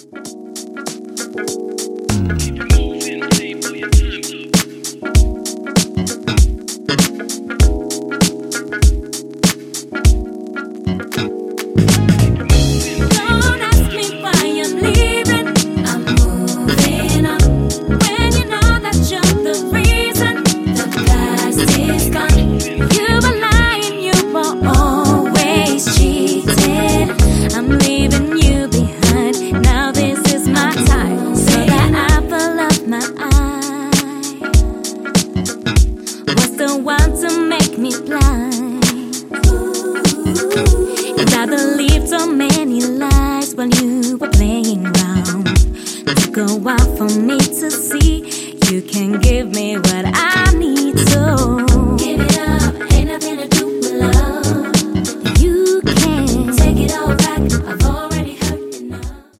Want to make me blind. And I believed so many lies while you were playing around. Took a while for me to see you can give me what I need. So